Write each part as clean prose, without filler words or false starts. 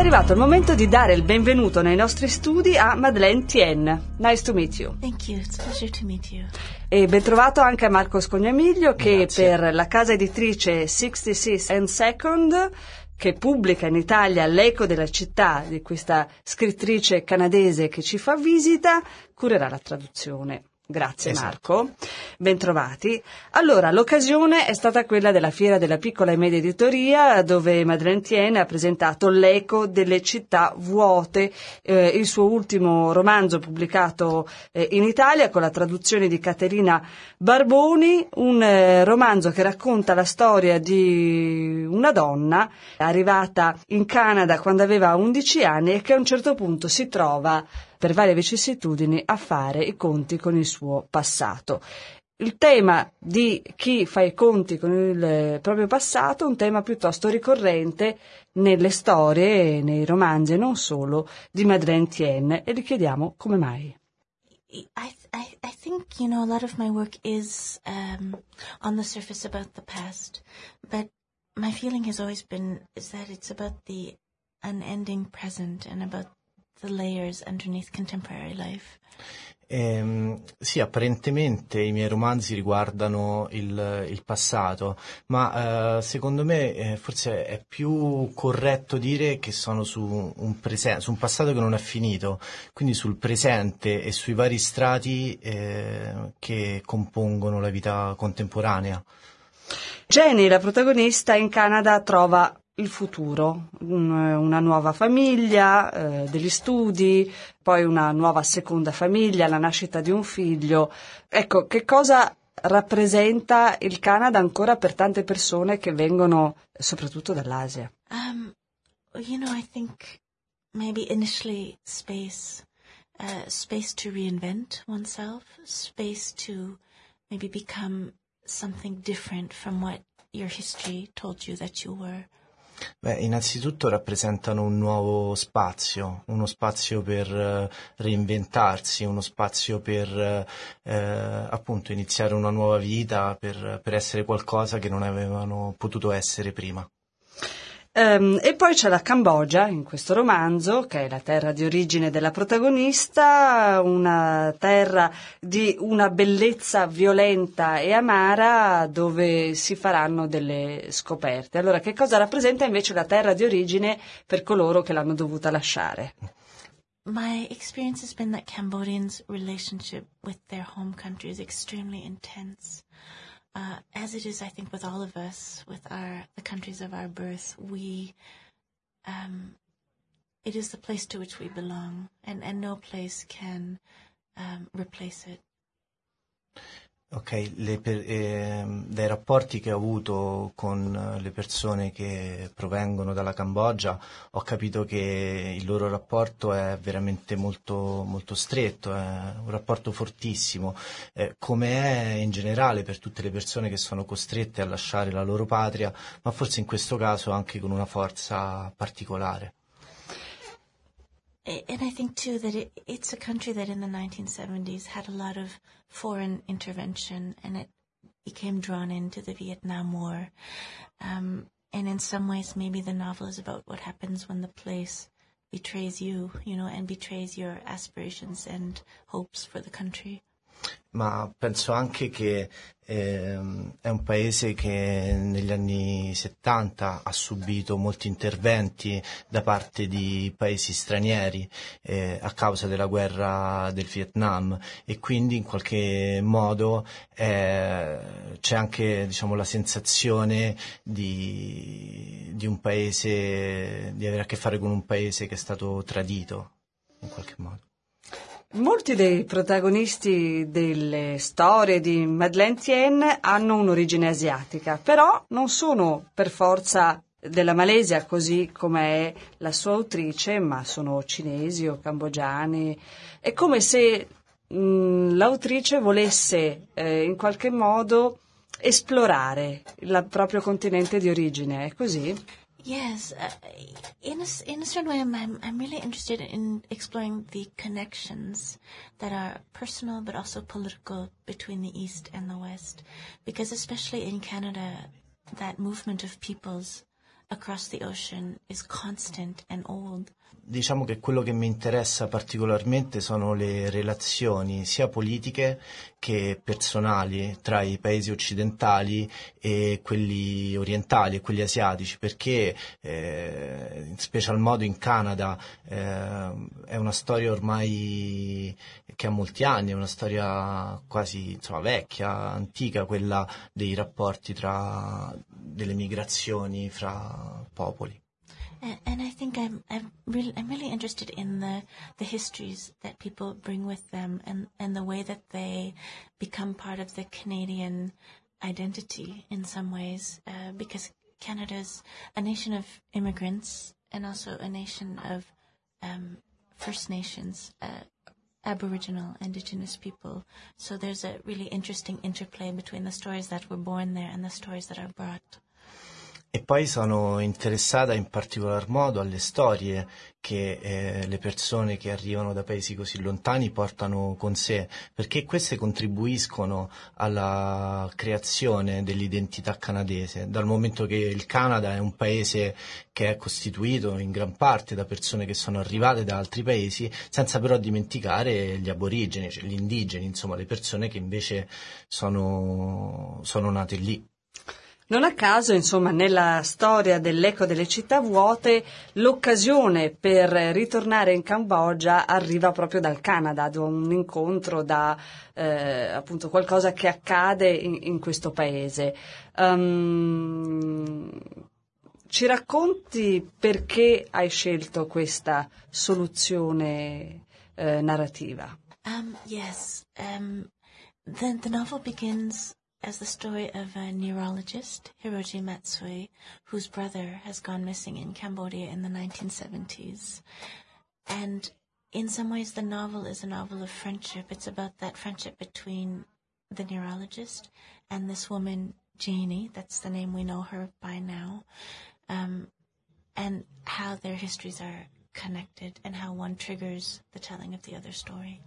arrivato il momento di dare il benvenuto nei nostri studi a Madeleine Thien. Nice to meet you. Thank you, it's a pleasure to meet you. E ben trovato anche a Marco Scognamiglio che Grazie. per la casa editrice 66 and Second, che pubblica in Italia L'eco della città di questa scrittrice canadese che ci fa visita, curerà la traduzione. Grazie Marco, bentrovati. Allora, l'occasione è stata quella della Fiera della Piccola e Media Editoria, dove Madeleine Thien ha presentato L'eco delle città vuote, il suo ultimo romanzo pubblicato in Italia con la traduzione di Caterina Barboni, un romanzo che racconta la storia di una donna arrivata in Canada quando aveva 11 anni e che a un certo punto si trova per varie vicissitudini a fare i conti con il suo passato. Il tema di chi fa i conti con il proprio passato è un tema piuttosto ricorrente nelle storie e nei romanzi, e non solo, di Madeleine Thien, e gli chiediamo come mai. I think, a lot of my work is on the surface about the past, but my feeling has always been is that it's about the unending present and about the layers underneath contemporary life. Sì, apparentemente i miei romanzi riguardano il passato, ma secondo me forse è più corretto dire che sono su un passato che non è finito, quindi sul presente e sui vari strati che compongono la vita contemporanea. Jenny, la protagonista, in Canada trova il futuro, una nuova famiglia, degli studi, poi una nuova seconda famiglia, la nascita di un figlio. Ecco, che cosa rappresenta il Canada ancora per tante persone che vengono soprattutto dall'Asia? I think maybe initially space to reinvent oneself, space to maybe become something different from what your history told you that you were. Beh, innanzitutto rappresentano un nuovo spazio, uno spazio per reinventarsi, uno spazio per appunto iniziare una nuova vita, per essere qualcosa che non avevano potuto essere prima. E poi c'è la Cambogia in questo romanzo, che è la terra di origine della protagonista, una terra di una bellezza violenta e amara dove si faranno delle scoperte. Allora, che cosa rappresenta invece la terra di origine per coloro che l'hanno dovuta lasciare? My experience has been that Cambodians' relationship with their home country is extremely intense. As it is, I think, with all of us, with the countries of our birth, it is the place to which we belong, and no place can replace it. Ok, dai rapporti che ho avuto con le persone che provengono dalla Cambogia ho capito che il loro rapporto è veramente molto, molto stretto, è un rapporto fortissimo, come è in generale per tutte le persone che sono costrette a lasciare la loro patria, ma forse in questo caso anche con una forza particolare. And I think, too, that it's a country that in the 1970s had a lot of foreign intervention, and it became drawn into the Vietnam War. And in some ways, maybe the novel is about what happens when the place betrays you, and betrays your aspirations and hopes for the country. Ma penso anche che è un paese che negli anni 70 ha subito molti interventi da parte di paesi stranieri a causa della guerra del Vietnam, e quindi in qualche modo c'è anche, la sensazione di un paese, di avere a che fare con un paese che è stato tradito in qualche modo. Molti dei protagonisti delle storie di Madeleine Thien hanno un'origine asiatica, però non sono per forza della Malesia, così come è la sua autrice, ma sono cinesi o cambogiani. È come se l'autrice volesse in qualche modo esplorare il proprio continente di origine, è così? Yes, in a certain way, I'm really interested in exploring the connections that are personal but also political between the East and the West, because especially in Canada, that movement of peoples across the ocean is constant and old. Diciamo che quello che mi interessa particolarmente sono le relazioni sia politiche che personali tra i paesi occidentali e quelli orientali e quelli asiatici, perché in special modo in Canada è una storia ormai che ha molti anni, è una storia quasi vecchia, antica, quella dei rapporti delle migrazioni fra popoli. And I think I'm really interested in the histories that people bring with them and the way that they become part of the Canadian identity in some ways, because Canada's a nation of immigrants and also a nation of First Nations, Aboriginal, Indigenous people. So there's a really interesting interplay between the stories that were born there and the stories that are brought. E poi sono interessata in particolar modo alle storie che le persone che arrivano da paesi così lontani portano con sé, perché queste contribuiscono alla creazione dell'identità canadese, dal momento che il Canada è un paese che è costituito in gran parte da persone che sono arrivate da altri paesi, senza però dimenticare gli aborigeni, cioè gli indigeni, insomma le persone che invece sono nate lì. Non a caso, insomma, nella storia dell'Eco delle città vuote, l'occasione per ritornare in Cambogia arriva proprio dal Canada, da un incontro, da appunto qualcosa che accade in questo paese. Ci racconti perché hai scelto questa soluzione narrativa? Yes. The novel begins as the story of a neurologist, Hiroji Matsui, whose brother has gone missing in Cambodia in the 1970s. And in some ways the novel is a novel of friendship. It's about that friendship between the neurologist and this woman, Janie, that's the name we know her by now, and how their histories are connected and how one triggers the telling of the other story.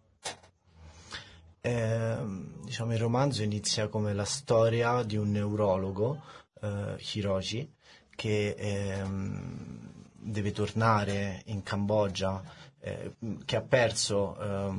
Il romanzo inizia come la storia di un neurologo, Hiroji, che deve tornare in Cambogia, che ha perso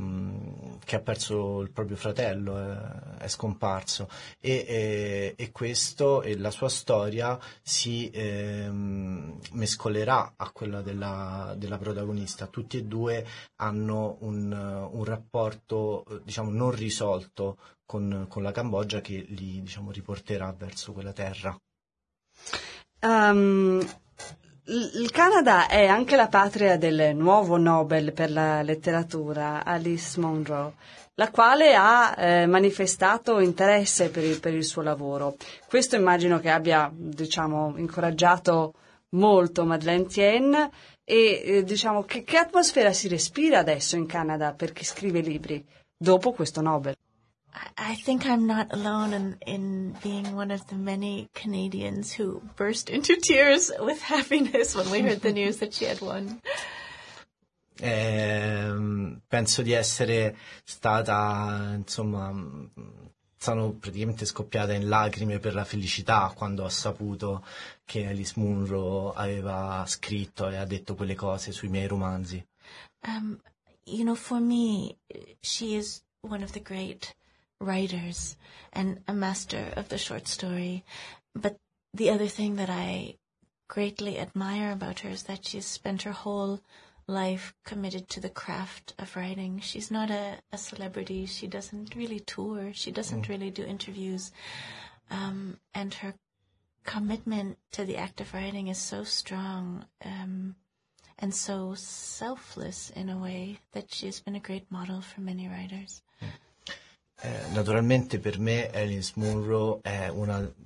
il proprio fratello, è scomparso, e questo e la sua storia si mescolerà a quella della protagonista. Tutti e due hanno un rapporto non risolto con la Cambogia che li riporterà verso quella terra. Il Canada è anche la patria del nuovo Nobel per la letteratura, Alice Munro, la quale ha manifestato interesse per il suo lavoro. Questo immagino che abbia, incoraggiato molto Madeleine Thien e che atmosfera si respira adesso in Canada per chi scrive libri dopo questo Nobel? I think I'm not alone in being one of the many Canadians who burst into tears with happiness when we heard the news that she had won. Penso di essere stata, sono praticamente scoppiata in lacrime per la felicità quando ho saputo che Alice Munro aveva scritto e ha detto quelle cose sui miei romanzi. For me, she is one of the great writers and a master of the short story. But the other thing that I greatly admire about her is that she's spent her whole life committed to the craft of writing. She's not a celebrity. She doesn't really tour. She doesn't really do interviews. And her commitment to the act of writing is so strong and so selfless in a way that she's been a great model for many writers. Naturalmente per me Alice Munro è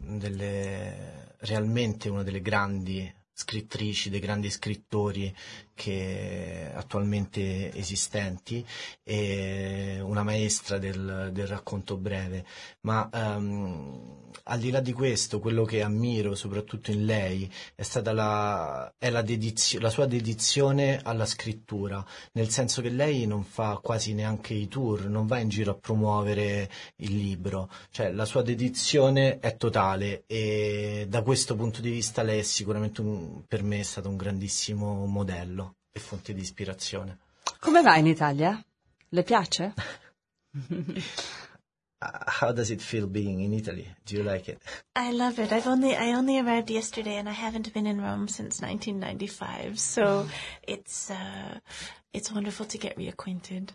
realmente una delle grandi scrittrici, dei grandi scrittori che attualmente esistenti e una maestra del racconto breve, ma al di là di questo, quello che ammiro soprattutto in lei è stata la sua dedizione alla scrittura, nel senso che lei non fa quasi neanche i tour, non va in giro a promuovere il libro, cioè la sua dedizione è totale, e da questo punto di vista lei è sicuramente per me è stato un grandissimo modello e fonte di ispirazione. Come va in Italia? Le piace? How does it feel being in Italy? Do you like it? I love it. I only arrived yesterday, and I haven't been in Rome since 1995. So it's wonderful to get reacquainted.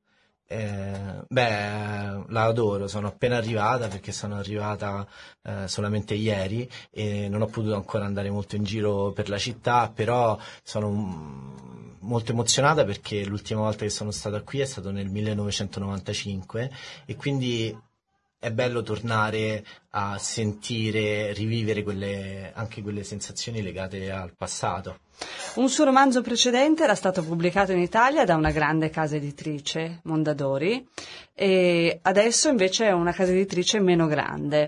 La adoro, sono appena arrivata perché sono arrivata solamente ieri e non ho potuto ancora andare molto in giro per la città, però sono molto emozionata perché l'ultima volta che sono stata qui è stato nel 1995 e quindi è bello tornare a sentire, rivivere anche quelle sensazioni legate al passato. Un suo romanzo precedente era stato pubblicato in Italia da una grande casa editrice, Mondadori, e adesso invece è una casa editrice meno grande.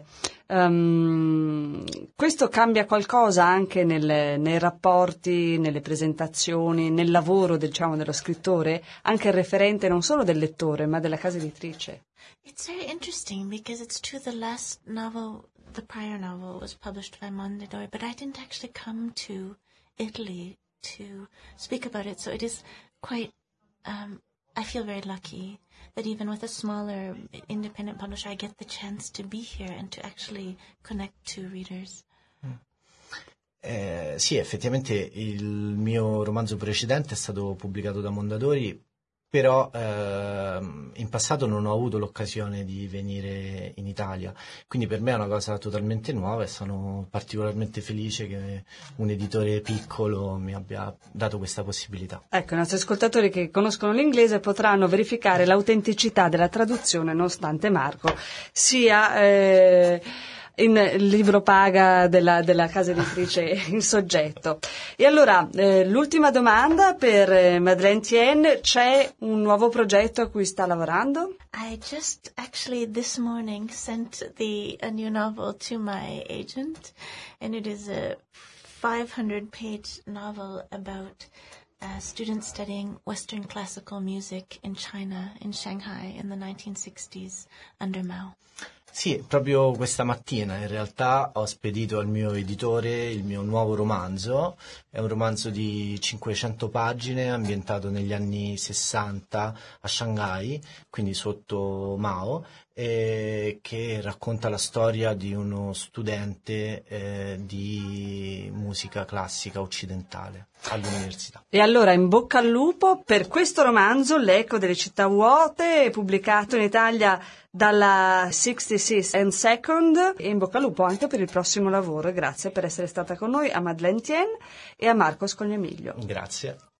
Questo cambia qualcosa anche nei rapporti, nelle presentazioni, nel lavoro dello scrittore, anche il referente non solo del lettore ma della casa editrice. It's very interesting because it's true the last novel, the prior novel, was published by Mondadori, but I didn't actually come to Italy to speak about it, so it is quite, I feel very lucky that even with a smaller independent publisher I get the chance to be here and to actually connect to readers. Sì, effettivamente il mio romanzo precedente è stato pubblicato da Mondadori, però in passato non ho avuto l'occasione di venire in Italia, quindi per me è una cosa totalmente nuova e sono particolarmente felice che un editore piccolo mi abbia dato questa possibilità. Ecco, i nostri ascoltatori che conoscono l'inglese potranno verificare l'autenticità della traduzione, nonostante Marco sia in libro paga della casa editrice in soggetto. E allora, l'ultima domanda per Madeleine Thien: c'è un nuovo progetto a cui sta lavorando? I just actually this morning sent a new novel to my agent, and it is a 500-page novel about students studying Western classical music in China, in Shanghai, in the 1960s under Mao. Sì, proprio questa mattina in realtà ho spedito al mio editore il mio nuovo romanzo. È un romanzo di 500 pagine ambientato negli anni 60 a Shanghai, quindi sotto Mao, che racconta la storia di uno studente di musica classica occidentale all'università. E allora in bocca al lupo per questo romanzo, L'eco delle città vuote, pubblicato in Italia dalla 66 and Second, e in bocca al lupo anche per il prossimo lavoro. E grazie per essere stata con noi a Madeleine Thien e a Marco Scognamiglio. Grazie.